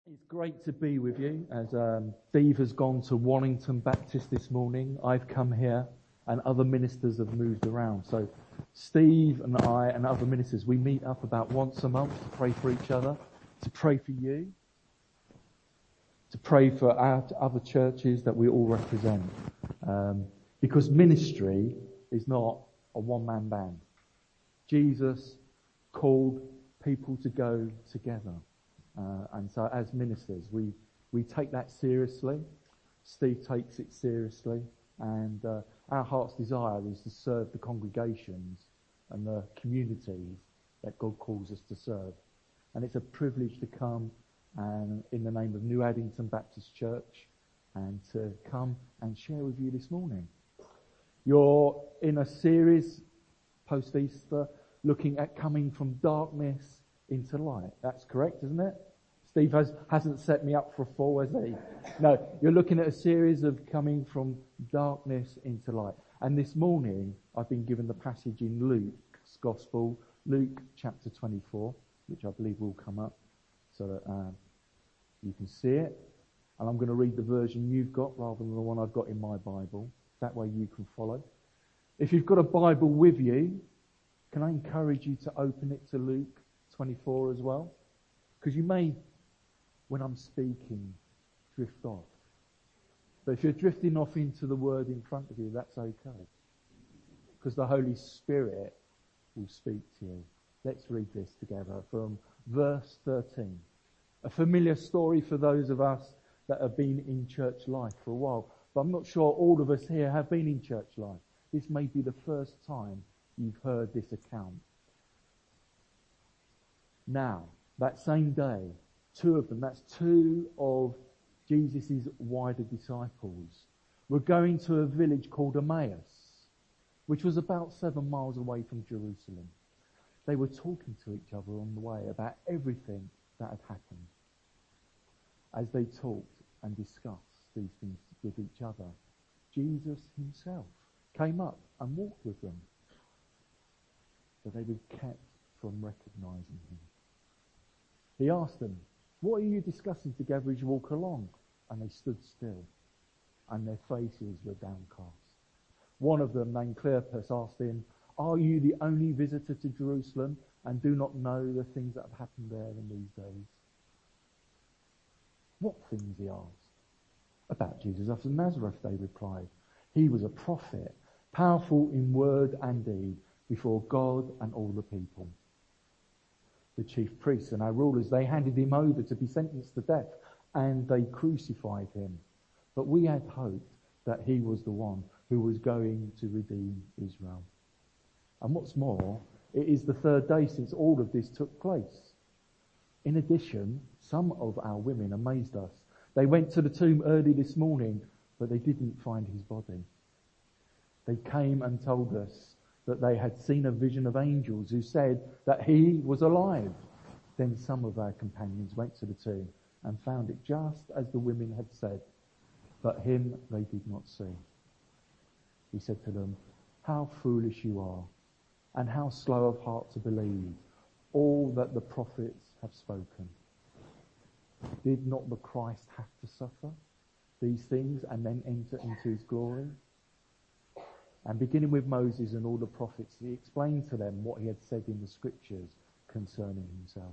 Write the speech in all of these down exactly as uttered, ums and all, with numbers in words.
It's great to be with you. As um, Steve has gone to Warrington Baptist this morning, I've come here and other ministers have moved around. So Steve and I and other ministers, we meet up about once a month to pray for each other, to pray for you, to pray for our other churches that we all represent. Um, because ministry is not a one-man band. Jesus called people to go together. Uh, and so as ministers, we, we take that seriously. Steve takes it seriously. And uh, our heart's desire is to serve the congregations and the communities that God calls us to serve. And it's a privilege to come and in the name of New Addington Baptist Church and to come and share with you this morning. You're in a series post-Easter looking at coming from darkness into light. That's correct, isn't it? Steve has, hasn't set me up for a fall, has he? No, you're looking at a series of coming from darkness into light. And this morning, I've been given the passage in Luke's Gospel, Luke chapter twenty-four, which I believe will come up so that um, you can see it. And I'm going to read the version you've got rather than the one I've got in my Bible. That way you can follow. If you've got a Bible with you, can I encourage you to open it to Luke twenty-four as well? Because you may, when I'm speaking, drift off. But if you're drifting off into the word in front of you, that's okay. Because the Holy Spirit will speak to you. Let's read this together from verse thirteen. A familiar story for those of us that have been in church life for a while. But I'm not sure all of us here have been in church life. This may be the first time you've heard this account. Now, that same day, two of them, that's two of Jesus' wider disciples, were going to a village called Emmaus, which was about seven miles away from Jerusalem. They were talking to each other on the way about everything that had happened. As they talked and discussed these things with each other, Jesus himself came up and walked with them. But they were kept from recognizing him. He asked them, "What are you discussing together as you walk along?" And they stood still, and their faces were downcast. One of them, named Cleopas, asked him, "Are you the only visitor to Jerusalem and do not know the things that have happened there in these days?" "What things?" he asked. "About Jesus of Nazareth," they replied. "He was a prophet, powerful in word and deed before God and all the people." The chief priests and our rulers, they handed him over to be sentenced to death, and they crucified him. But we had hoped that he was the one who was going to redeem Israel. And what's more, it is the third day since all of this took place. In addition, some of our women amazed us. They went to the tomb early this morning, but they didn't find his body. They came and told us that they had seen a vision of angels who said that he was alive. Then some of our companions went to the tomb and found it just as the women had said, but him they did not see. He said to them, "How foolish you are, and how slow of heart to believe all that the prophets have spoken. Did not the Christ have to suffer these things and then enter into his glory?" And beginning with Moses and all the prophets, he explained to them what he had said in the scriptures concerning himself.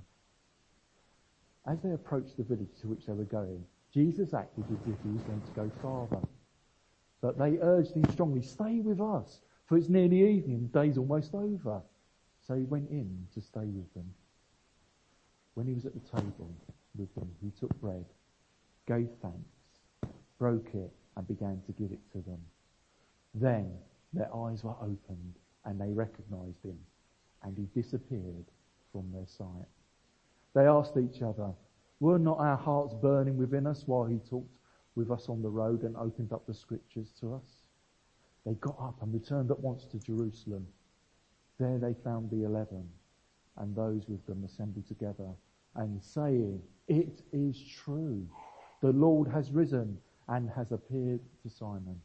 As they approached the village to which they were going, Jesus acted as if he was going to go farther. But they urged him strongly, "Stay with us, for it's nearly evening, the day's almost over." So he went in to stay with them. When he was at the table with them, he took bread, gave thanks, broke it, and began to give it to them. Then their eyes were opened, and they recognized him, and he disappeared from their sight. They asked each other, "Were not our hearts burning within us while he talked with us on the road and opened up the scriptures to us?" They got up and returned at once to Jerusalem. There they found the eleven, and those with them assembled together, and saying, "It is true, the Lord has risen and has appeared to Simon."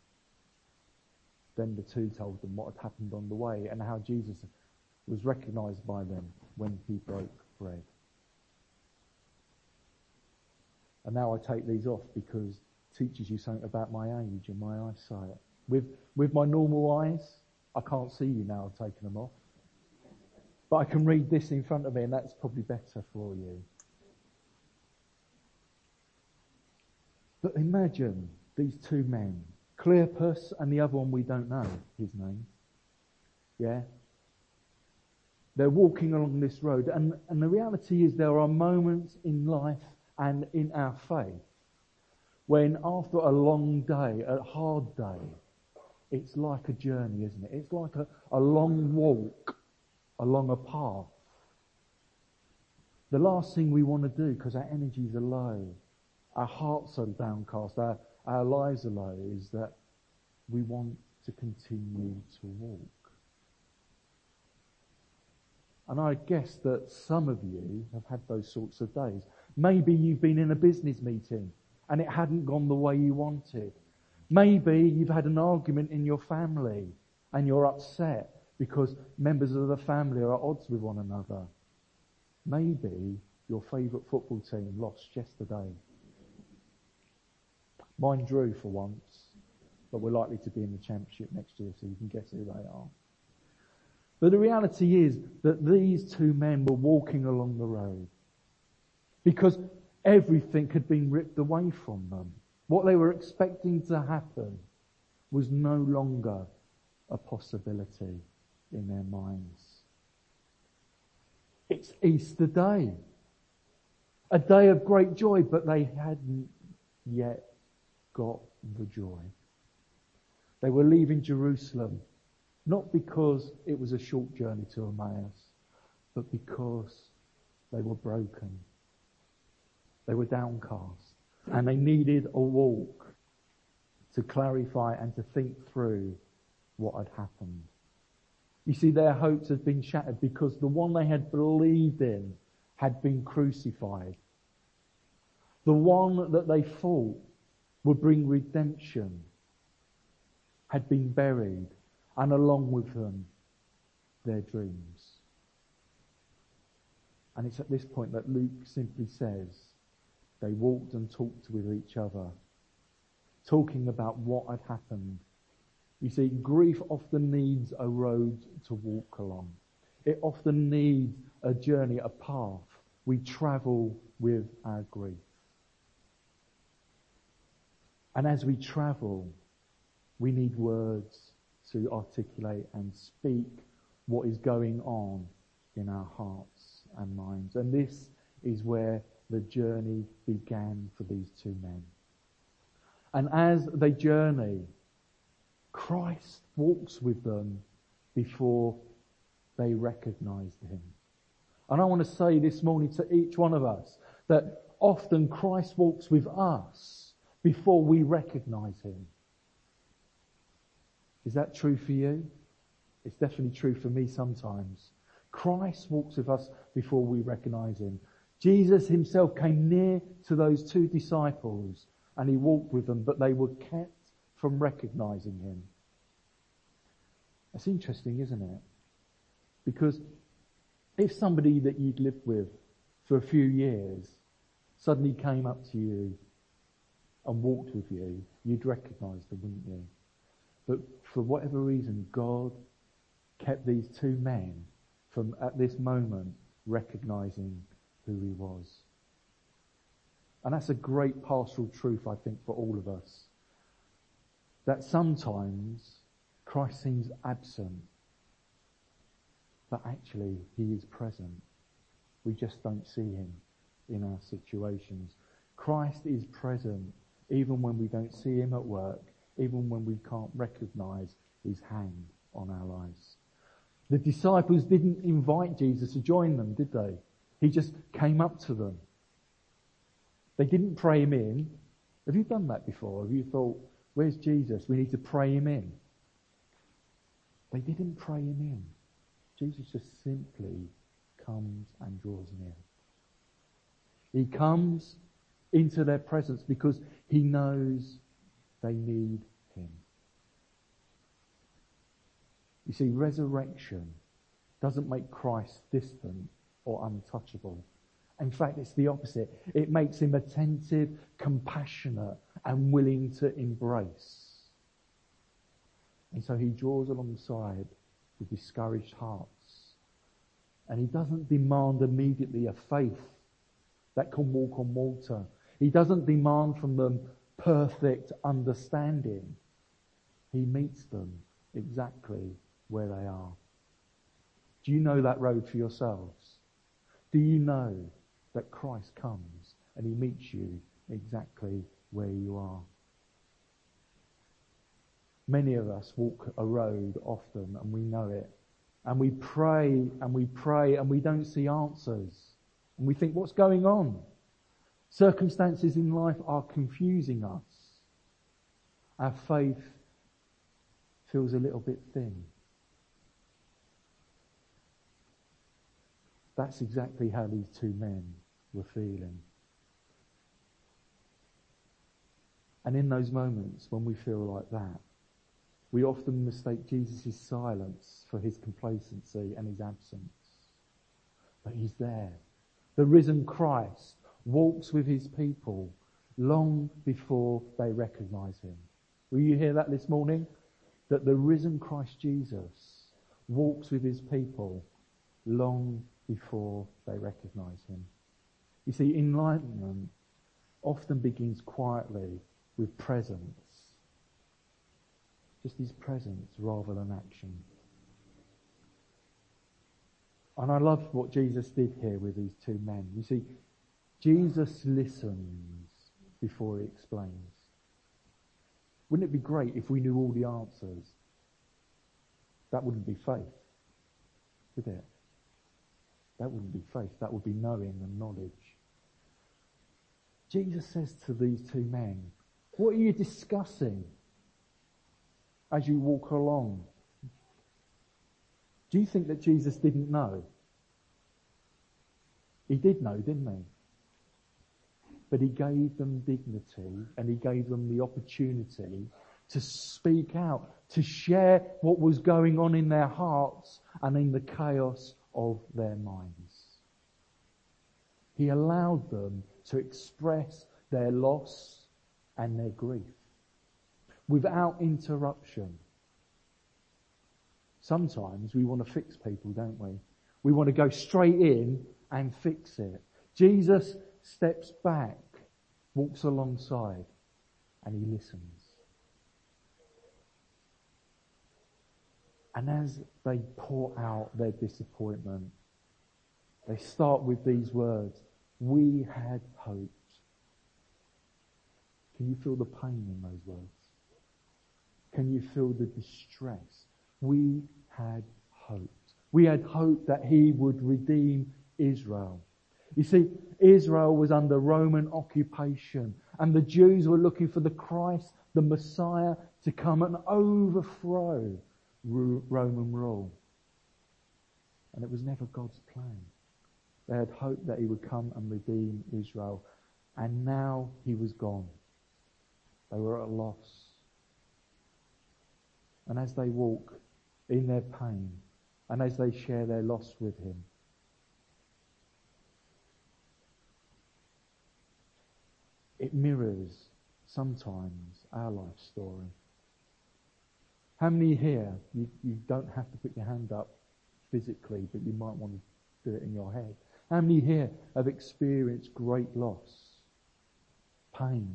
Then the two told them what had happened on the way and how Jesus was recognized by them when he broke bread. And now I take these off because it teaches you something about my age and my eyesight. With with my normal eyes, I can't see you now, I've taken them off. But I can read this in front of me, and that's probably better for you. But imagine these two men, Cleopas and the other one we don't know his name. Yeah? They're walking along this road, and, and the reality is there are moments in life and in our faith when after a long day, a hard day, it's like a journey, isn't it? It's like a, a long walk along a path. The last thing we want to do, because our energies are low, our hearts are downcast, our, our lives are low, is that we want to continue to walk. And I guess that some of you have had those sorts of days. Maybe you've been in a business meeting and it hadn't gone the way you wanted. Maybe you've had an argument in your family and you're upset because members of the family are at odds with one another. Maybe your favourite football team lost yesterday. Mine drew for once, but we're likely to be in the championship next year, so you can guess who they are. But the reality is that these two men were walking along the road because everything had been ripped away from them. What they were expecting to happen was no longer a possibility in their minds. It's Easter Day, a day of great joy, but they hadn't yet got the joy. They were leaving Jerusalem, not because it was a short journey to Emmaus, but because they were broken. They were downcast, and they needed a walk to clarify and to think through what had happened. You see, their hopes had been shattered because the one they had believed in had been crucified. The one that they thought would bring redemption had been buried, and along with them, their dreams. And it's at this point that Luke simply says, they walked and talked with each other, talking about what had happened. You see, grief often needs a road to walk along. It often needs a journey, a path. We travel with our grief. And as we travel, we need words to articulate and speak what is going on in our hearts and minds. And this is where the journey began for these two men. And as they journey, Christ walks with them before they recognized him. And I want to say this morning to each one of us that often Christ walks with us before we recognize him. Is that true for you? It's definitely true for me sometimes. Christ walks with us before we recognize him. Jesus himself came near to those two disciples and he walked with them, but they were kept from recognizing him. That's interesting, isn't it? Because if somebody that you'd lived with for a few years suddenly came up to you and walked with you, you'd recognize them, wouldn't you? But for whatever reason, God kept these two men from, at this moment, recognizing who he was. And that's a great pastoral truth, I think, for all of us. That sometimes Christ seems absent, but actually he is present. We just don't see him in our situations. Christ is present even when we don't see him at work, even when we can't recognize his hand on our lives. The disciples didn't invite Jesus to join them, did they? He just came up to them. They didn't pray him in. Have you done that before? Have you thought, where's Jesus? We need to pray him in. They didn't pray him in. Jesus just simply comes and draws near. He comes into their presence because he knows they need him. You see, resurrection doesn't make Christ distant or untouchable. In fact, it's the opposite. It makes him attentive, compassionate, and willing to embrace. And so he draws alongside with discouraged hearts. And he doesn't demand immediately a faith that can walk on water. He doesn't demand from them perfect understanding. He meets them exactly where they are. Do you know that road for yourselves? Do you know that Christ comes and he meets you exactly where you are? Many of us walk a road often and we know it. And we pray and we pray and we don't see answers. And we think, what's going on? Circumstances in life are confusing us. Our faith feels a little bit thin. That's exactly how these two men were feeling. And in those moments when we feel like that, we often mistake Jesus' silence for his complacency and his absence. But he's there. The risen Christ walks with his people long before they recognise him. Will you hear that this morning? That the risen Christ Jesus walks with his people long before they recognise him. You see, enlightenment often begins quietly with presence. Just his presence rather than action. And I love what Jesus did here with these two men. You see, Jesus listens before he explains. Wouldn't it be great if we knew all the answers? That wouldn't be faith, would it? That wouldn't be faith. That would be knowing and knowledge. Jesus says to these two men, what are you discussing as you walk along? Do you think that Jesus didn't know? He did know, didn't he? But he gave them dignity and he gave them the opportunity to speak out, to share what was going on in their hearts and in the chaos of their minds. He allowed them to express their loss and their grief without interruption. Sometimes we want to fix people, don't we? We want to go straight in and fix it. Jesus steps back, walks alongside, and he listens. And as they pour out their disappointment, they start with these words, we had hoped. Can you feel the pain in those words? Can you feel the distress? We had hoped. We had hoped that he would redeem Israel. You see, Israel was under Roman occupation, and the Jews were looking for the Christ, the Messiah, to come and overthrow Roman rule. And it was never God's plan. They had hoped that he would come and redeem Israel, and now he was gone. They were at a loss. And as they walk in their pain, and as they share their loss with him, it mirrors sometimes our life story. How many here, you, you don't have to put your hand up physically, but you might want to do it in your head. How many here have experienced great loss, pain,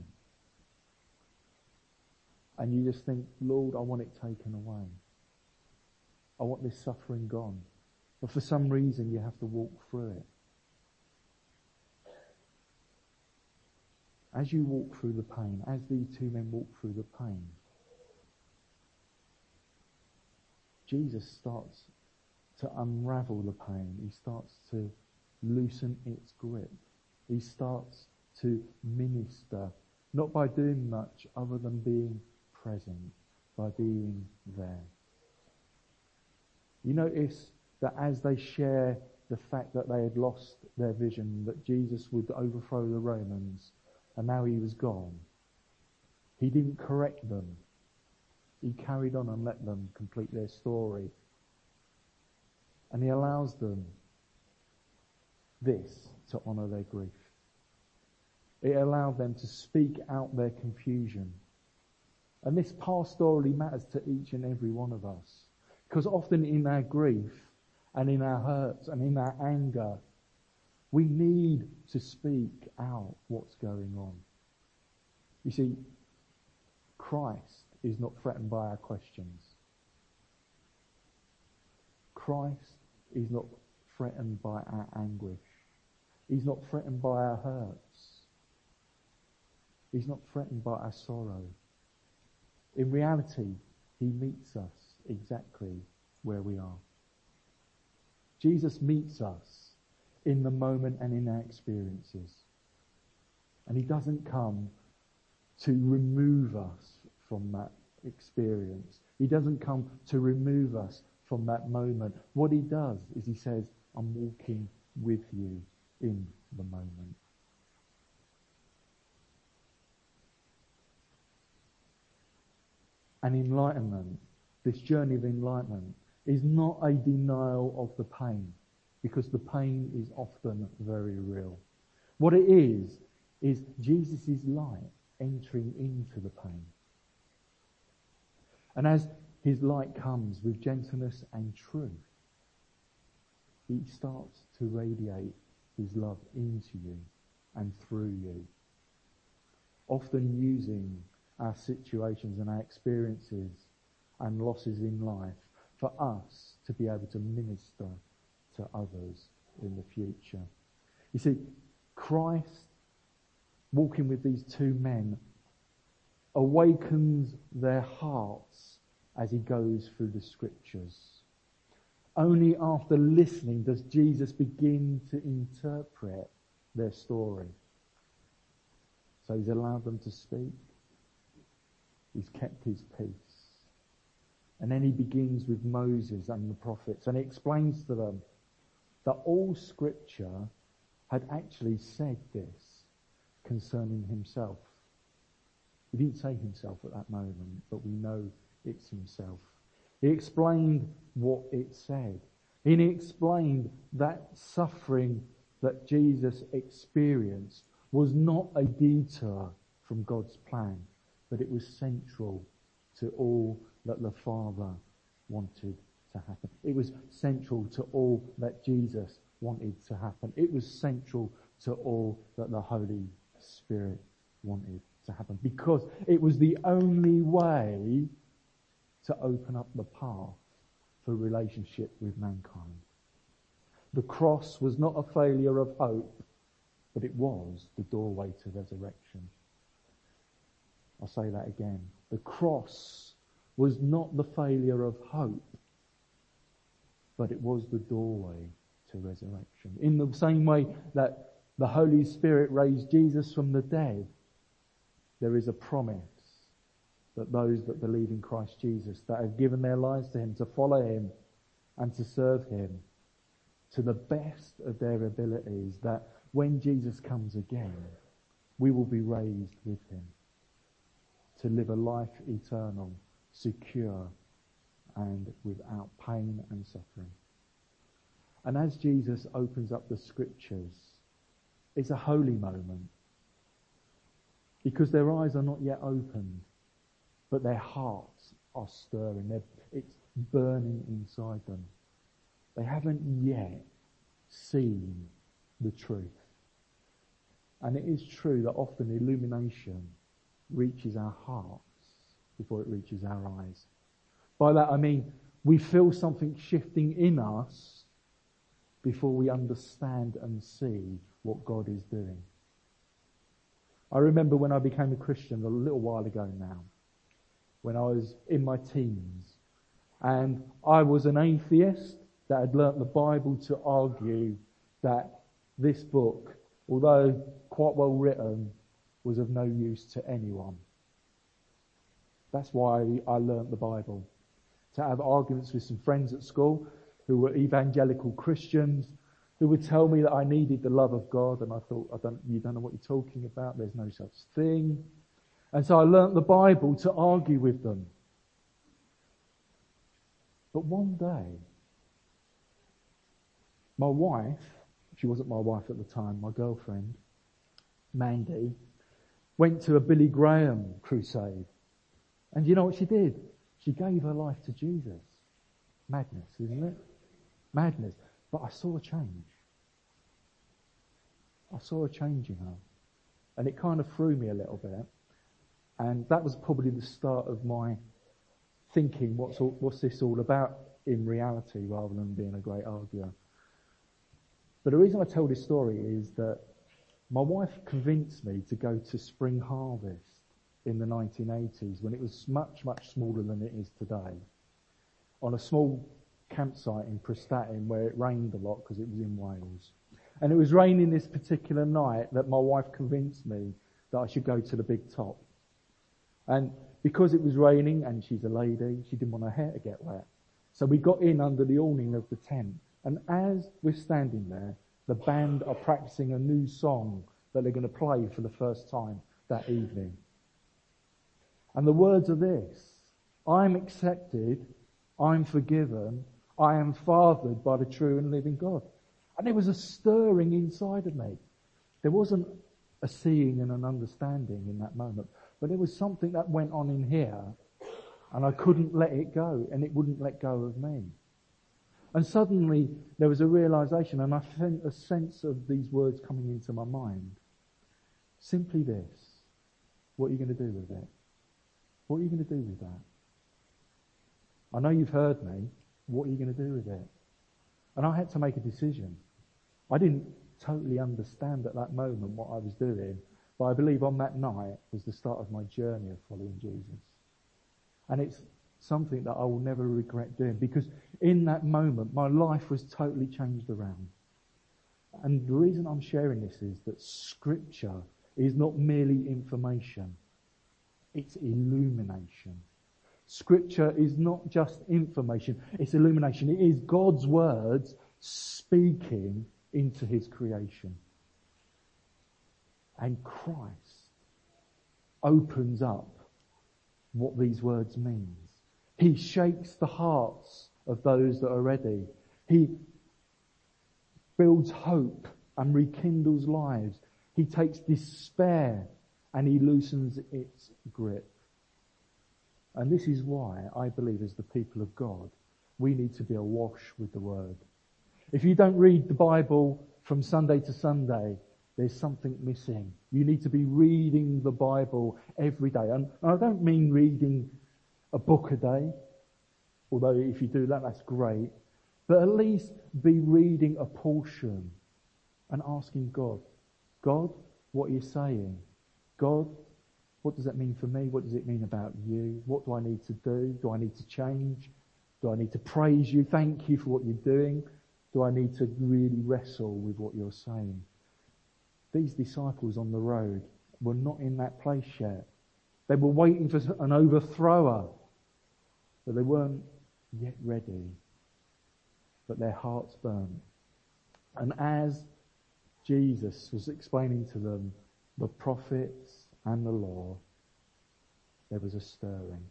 and you just think, Lord, I want it taken away. I want this suffering gone. But for some reason you have to walk through it. As you walk through the pain, as these two men walk through the pain, Jesus starts to unravel the pain. He starts to loosen its grip. He starts to minister, not by doing much other than being present, by being there. You notice that as they share the fact that they had lost their vision, that Jesus would overthrow the Romans, and now he was gone, he didn't correct them. He carried on and let them complete their story. And he allows them this, to honour their grief. It allowed them to speak out their confusion. And this pastorally matters to each and every one of us. Because often in our grief and in our hurts and in our anger, we need to speak out what's going on. You see, Christ is not threatened by our questions. Christ is not threatened by our anguish. He's not threatened by our hurts. He's not threatened by our sorrow. In reality, he meets us exactly where we are. Jesus meets us in the moment and in our experiences. And he doesn't come to remove us from that experience. He doesn't come to remove us from that moment. What he does is he says, I'm walking with you in the moment. And enlightenment, this journey of enlightenment, is not a denial of the pain, because the pain is often very real. What it is, is Jesus' light entering into the pain. And as his light comes with gentleness and truth, he starts to radiate his love into you and through you. Often using our situations and our experiences and losses in life for us to be able to minister to others in the future. You see, Christ, walking with these two men, awakens their hearts as he goes through the scriptures. Only after listening does Jesus begin to interpret their story. So he's allowed them to speak. He's kept his peace. And then he begins with Moses and the prophets, and he explains to them that all scripture had actually said this concerning himself. He didn't say himself at that moment, but we know it's himself. He explained what it said. And he explained that suffering that Jesus experienced was not a detour from God's plan, but it was central to all that the Father wanted to happen. It was central to all that Jesus wanted to happen. It was central to all that the Holy Spirit wanted to happen, because it was the only way to open up the path for relationship with mankind. The cross was not a failure of hope, but it was the doorway to resurrection. I'll say that again. The cross was not the failure of hope, but it was the doorway to resurrection. In the same way that the Holy Spirit raised Jesus from the dead, there is a promise that those that believe in Christ Jesus, that have given their lives to him, to follow him and to serve him to the best of their abilities, that when Jesus comes again, we will be raised with him to live a life eternal, secure, and without pain and suffering. And as Jesus opens up the scriptures, it's a holy moment, because their eyes are not yet opened, but their hearts are stirring. They're, it's burning inside them. They haven't yet seen the truth. And it is true that often illumination reaches our hearts before it reaches our eyes. By that I mean we feel something shifting in us before we understand and see what God is doing. I remember when I became a Christian a little while ago now, when I was in my teens, and I was an atheist that had learnt the Bible to argue that this book, although quite well written, was of no use to anyone. That's why I learnt the Bible. To have arguments with some friends at school who were evangelical Christians, who would tell me that I needed the love of God, and I thought, I don't, you don't know what you're talking about, there's no such thing. And so I learnt the Bible to argue with them. But one day, my wife, she wasn't my wife at the time, my girlfriend, Mandy, went to a Billy Graham crusade. And you know what she did? She gave her life to Jesus. Madness, isn't it? Madness. But I saw a change. I saw a change in her. And it kind of threw me a little bit. And that was probably the start of my thinking, what's all, what's this all about in reality, rather than being a great arguer. But the reason I tell this story is that my wife convinced me to go to Spring Harvest in the nineteen eighties, when it was much, much smaller than it is today, on a small campsite in Prestatyn where it rained a lot because it was in Wales. And it was raining this particular night that my wife convinced me that I should go to the big top. And because it was raining and she's a lady, she didn't want her hair to get wet. So we got in under the awning of the tent. And as we're standing there, the band are practicing a new song that they're going to play for the first time that evening. And the words are this: I'm accepted, I'm forgiven, I am fathered by the true and living God. And there was a stirring inside of me. There wasn't a seeing and an understanding in that moment, but there was something that went on in here, and I couldn't let it go, and it wouldn't let go of me. And suddenly there was a realization, and I felt a sense of these words coming into my mind. Simply this: what are you going to do with it? What are you going to do with that? I know you've heard me. What are you going to do with it? And I had to make a decision. I didn't totally understand at that moment what I was doing, but I believe on that night was the start of my journey of following Jesus. And it's something that I will never regret doing, because in that moment my life was totally changed around. And the reason I'm sharing this is that Scripture is not merely information, it's illumination. Scripture is not just information, it's illumination. It is God's words speaking into his creation. And Christ opens up what these words mean. He shakes the hearts of those that are ready. He builds hope and rekindles lives. He takes despair and he loosens its grip. And this is why I believe, as the people of God, we need to be awash with the Word. If you don't read the Bible from Sunday to Sunday, there's something missing. You need to be reading the Bible every day. And I don't mean reading a book a day, although if you do that, that's great. But at least be reading a portion and asking God, God, what are you saying? God, what does that mean for me? What does it mean about you? What do I need to do? Do I need to change? Do I need to praise you? Thank you for what you're doing. Do I need to really wrestle with what you're saying? These disciples on the road were not in that place yet. They were waiting for an overthrower, but they weren't yet ready. But their hearts burned. And as Jesus was explaining to them the prophets and the law, there was a stirring.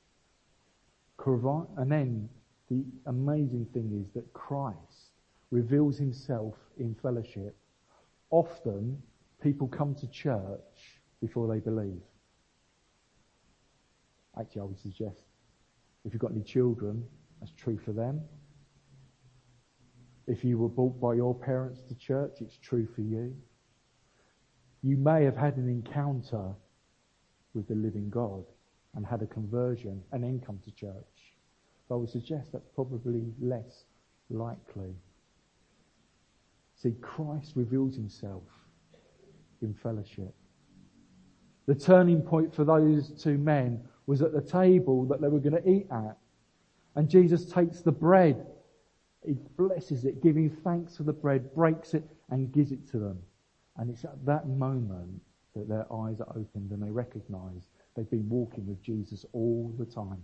And then the amazing thing is that Christ reveals himself in fellowship. Often people come to church before they believe. Actually, I would suggest if you've got any children, that's true for them. If you were brought by your parents to church, it's true for you. You may have had an encounter with the living God and had a conversion and then come to church. But I would suggest that's probably less likely. See, Christ reveals himself in fellowship. The turning point for those two men was at the table that they were going to eat at. And Jesus takes the bread, he blesses it, giving thanks for the bread, breaks it and gives it to them. And it's at that moment that their eyes are opened and they recognize they've been walking with Jesus all the time.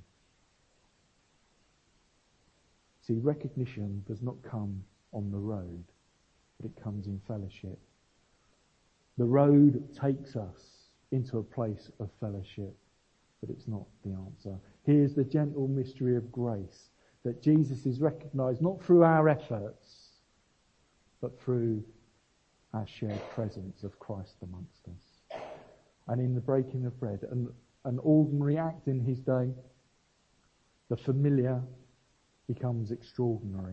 See, recognition does not come on the road, but it comes in fellowship. The road takes us into a place of fellowship, but it's not the answer. Here's the gentle mystery of grace, that Jesus is recognized not through our efforts, but through our shared presence of Christ amongst us. And in the breaking of bread, an, an ordinary act in his day, the familiar becomes extraordinary.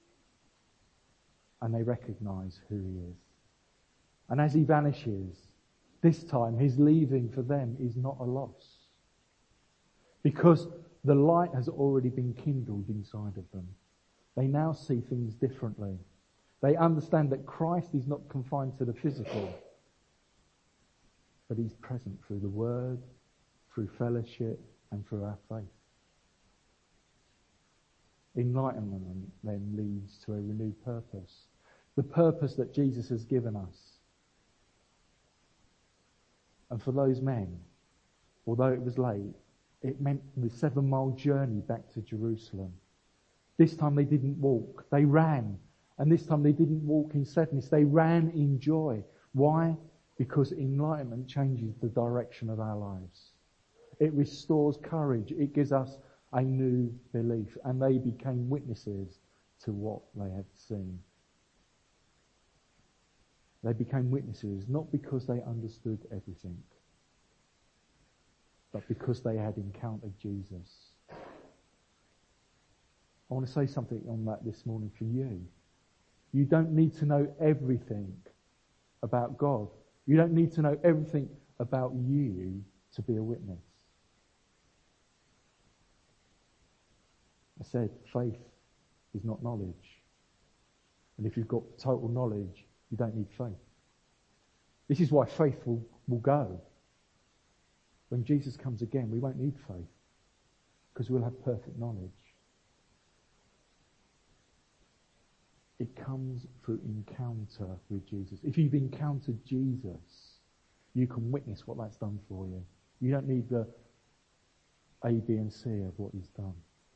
And they recognise who he is. And as he vanishes, this time his leaving for them is not a loss. Because the light has already been kindled inside of them. They now see things differently. They understand that Christ is not confined to the physical, but he's present through the word, through fellowship, and through our faith. Enlightenment then leads to a renewed purpose. The purpose that Jesus has given us. And for those men, although it was late, it meant the seven-mile journey back to Jerusalem. This time they didn't walk, they ran. And this time they didn't walk in sadness, they ran in joy. Why? Because enlightenment changes the direction of our lives. It restores courage. It gives us a new belief. And they became witnesses to what they had seen. They became witnesses not because they understood everything, but because they had encountered Jesus. I want to say something on that this morning for you. You don't need to know everything about God. You don't need to know everything about you to be a witness. I said faith is not knowledge. And if you've got total knowledge, you don't need faith. This is why faith will, will go. When Jesus comes again, we won't need faith because we'll have perfect knowledge. It comes through encounter with Jesus. If you've encountered Jesus, you can witness what that's done for you. You don't need the A, B and C of what he's done.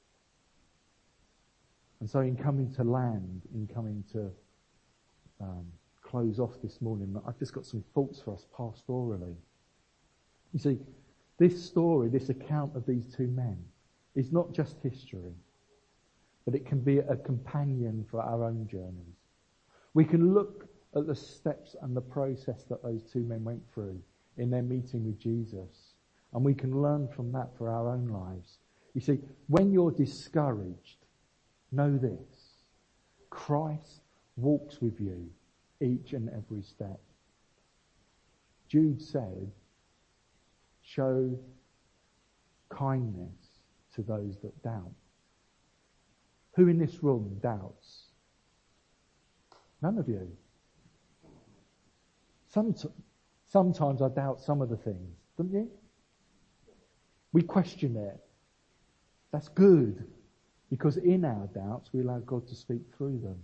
And so in coming to land, in coming to um, close off this morning, I've just got some thoughts for us pastorally. You see, this story, this account of these two men is not just history, but it can be a companion for our own journeys. We can look at the steps and the process that those two men went through in their meeting with Jesus, and we can learn from that for our own lives. You see, when you're discouraged, know this: Christ walks with you each and every step. Jude said, show kindness to those that doubt. Who in this room doubts? None of you. Somet- sometimes I doubt some of the things, don't you? We question it. That's good, because in our doubts we allow God to speak through them.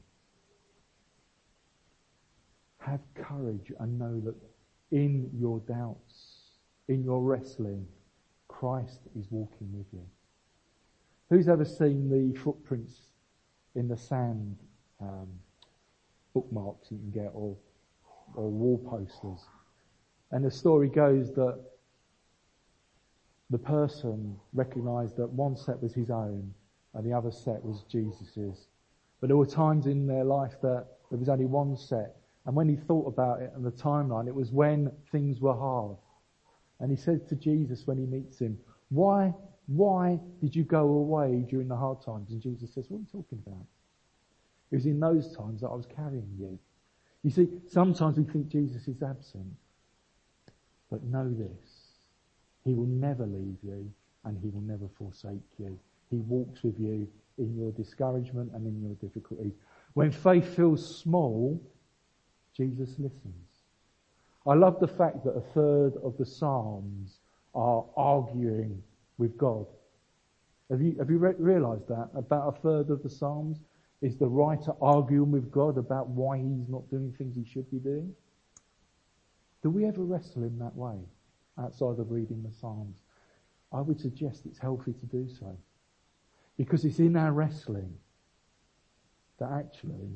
Have courage and know that in your doubts, in your wrestling, Christ is walking with you. Who's ever seen the footprints in the sand um, bookmarks you can get, or or wall posters? And the story goes that the person recognised that one set was his own and the other set was Jesus's. But there were times in their life that there was only one set. And when he thought about it and the timeline, it was when things were hard. And he said to Jesus when he meets him, why Why did you go away during the hard times? And Jesus says, what are you talking about? It was in those times that I was carrying you. You see, sometimes we think Jesus is absent. But know this: he will never leave you and he will never forsake you. He walks with you in your discouragement and in your difficulties. When faith feels small, Jesus listens. I love the fact that a third of the Psalms are arguing with God. Have you have you re- realised that? About a third of the Psalms is the writer arguing with God about why he's not doing things he should be doing. Do we ever wrestle in that way, outside of reading the Psalms? I would suggest it's healthy to do so. Because it's in our wrestling that actually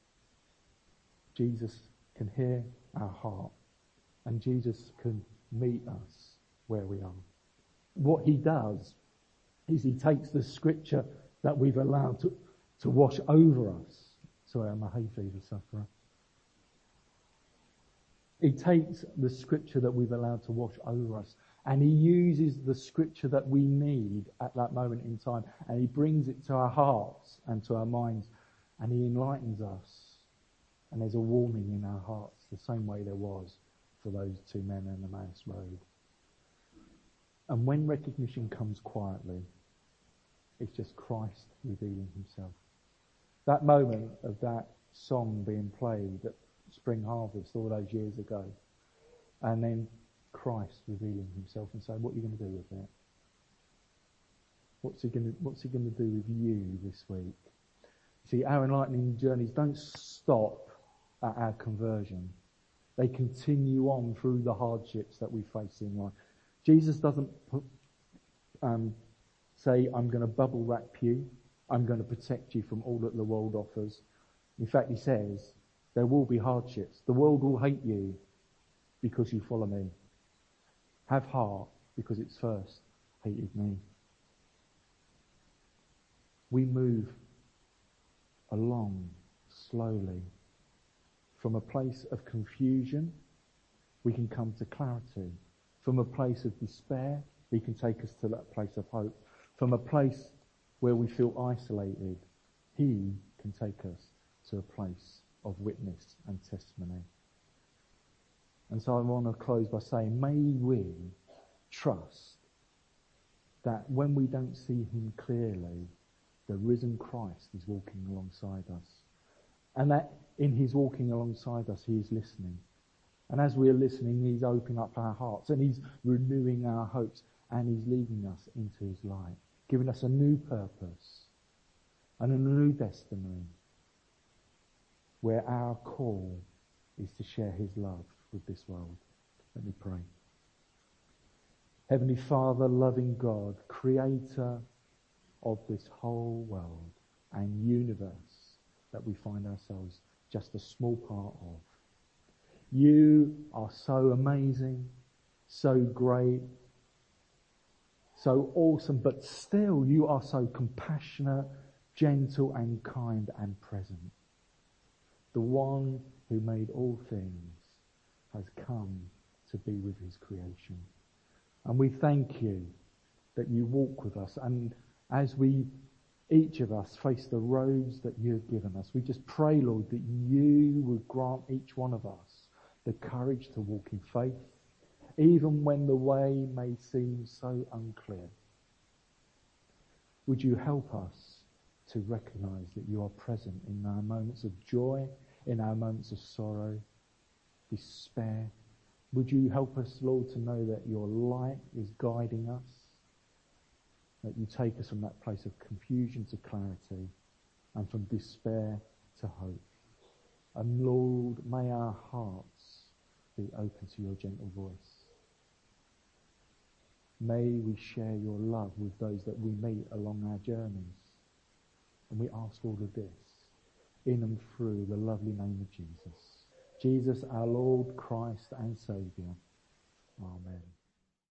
Jesus can hear our heart and Jesus can meet us where we are. What he does is he takes the scripture that we've allowed to, to wash over us. Sorry, I'm a hay fever sufferer. He takes the scripture that we've allowed to wash over us, and he uses the scripture that we need at that moment in time, and he brings it to our hearts and to our minds, and he enlightens us. And there's a warming in our hearts, the same way there was for those two men on the Emmaus Road. And when recognition comes quietly, it's just Christ revealing himself. That moment of that song being played at Spring Harvest all those years ago, and then Christ revealing himself and saying, what are you going to do with it? What's he going to, what's he going to do with you this week? See, our enlightening journeys don't stop at our conversion. They continue on through the hardships that we face in life. Jesus doesn't put, um, say, I'm going to bubble wrap you. I'm going to protect you from all that the world offers. In fact, he says, there will be hardships. The world will hate you because you follow me. Have heart, because it's first hated me. We move along slowly. From a place of confusion, we can come to clarity. From a place of despair, he can take us to that place of hope. From a place where we feel isolated, he can take us to a place of witness and testimony. And so I want to close by saying, may we trust that when we don't see him clearly, the risen Christ is walking alongside us. And that in his walking alongside us, he is listening. And as we are listening, he's opening up our hearts and he's renewing our hopes and he's leading us into his light, giving us a new purpose and a new destiny where our call is to share his love with this world. Let me pray. Heavenly Father, loving God, creator of this whole world and universe that we find ourselves just a small part of. You are so amazing, so great, so awesome, but still you are so compassionate, gentle and kind and present. The one who made all things has come to be with his creation. And we thank you that you walk with us. And as we, each of us, face the roads that you have given us, we just pray, Lord, that you would grant each one of us the courage to walk in faith, even when the way may seem so unclear. Would you help us to recognize that you are present in our moments of joy, in our moments of sorrow, despair. Would you help us, Lord, to know that your light is guiding us, that you take us from that place of confusion to clarity and from despair to hope. And Lord, may our hearts be open to your gentle voice. May we share your love with those that we meet along our journeys. And we ask all of this in and through the lovely name of Jesus. Jesus, our Lord, Christ and Saviour. Amen.